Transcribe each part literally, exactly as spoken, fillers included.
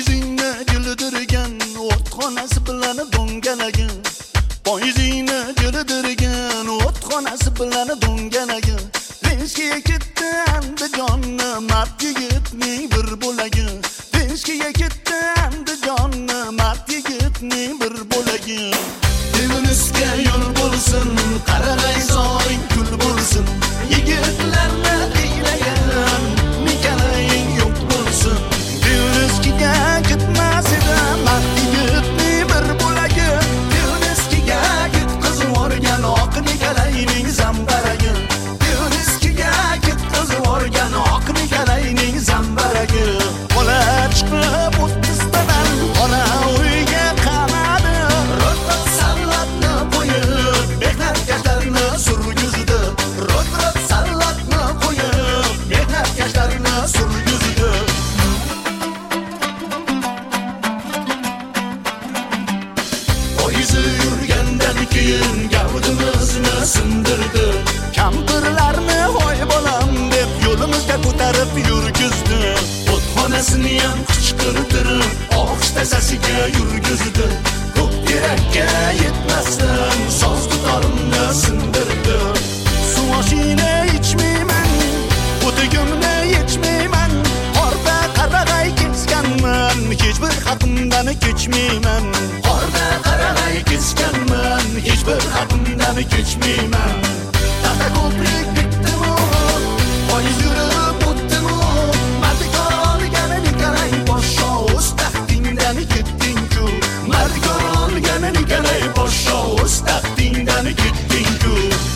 Poyizingni jildirgan o'txonasi bilan do'ngalagan. Poyizingni jildirgan o'txonasi bilan do'ngalagan. Peshkiga ketdi Andijonni mard yigitning bir bo'lagi. Peshkiga ketdi Andijonni mard yigitning bir bo'lagi. Dilinizga yo'l bo'lsin, qarag'ay so'ring kul bo'lsin. Yigitlarni qiynagan mekalaying yo'q bo'lsin. Dilinizga ketmas edi mard yigitning bir bo'lagi. Dilinizga ket qiz o'rgan oq mekalayning zambaragi. Dilinizga ket qiz o'rgan oq mekalayning zambaragi. Bola chiqib o'ttiztadan ona uyga qamadi. Ro'trot sallatni qo'yib mehnatkashlarni surgizdi. Ro'trot sallatni qo'yib mehnatkashlarni surgizdi. Poyiz yurgandan keyin gavdimizni sindirdi. Kampirlarni hoy bolam deb yo'limizga ko'tarib yurgizdi. O'txonasini ham qichqirtirib ohista sasiga yurgizdi. Ko'p terakka yetmasdan soz dutorimni sindirdi. Suvoshini ichmayman, o'tigimni yechmayman. Qorda qarag'ay kesganman, hech bir haqimdan kechmayman. Qorda qarag'ay kesganman, hech bir haqimdan kechmayman. Tata ko'prik bitdimi? Poyiz yurib o'tdimi? Mardikor olganini qarang, podsho o'z taxtingdan ketding-ku. Mardikor olganini qarang, podsho o'z taxtingdan ketding-ku.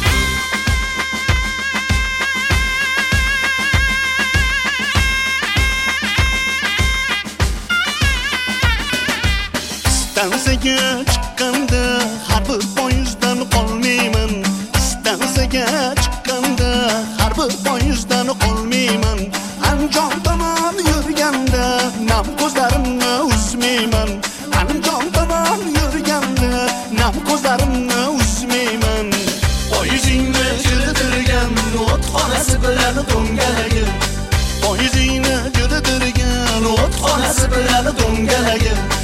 Stansiyaga chiqqanda har bir poyizdan qolmayman. Stansiyaga chiqqanda har bir poyizdan qolmayman. Andijon tomon yurganda nam ko'zlarimni uzmayman. Andijon tomon yurganda nam ko'zlarimni uzmayman. Poyizingni jildirgan o'txonasi bilan do'ngalagan. Poyizingni jildirgan o'txonasi bilan do'ngalagan.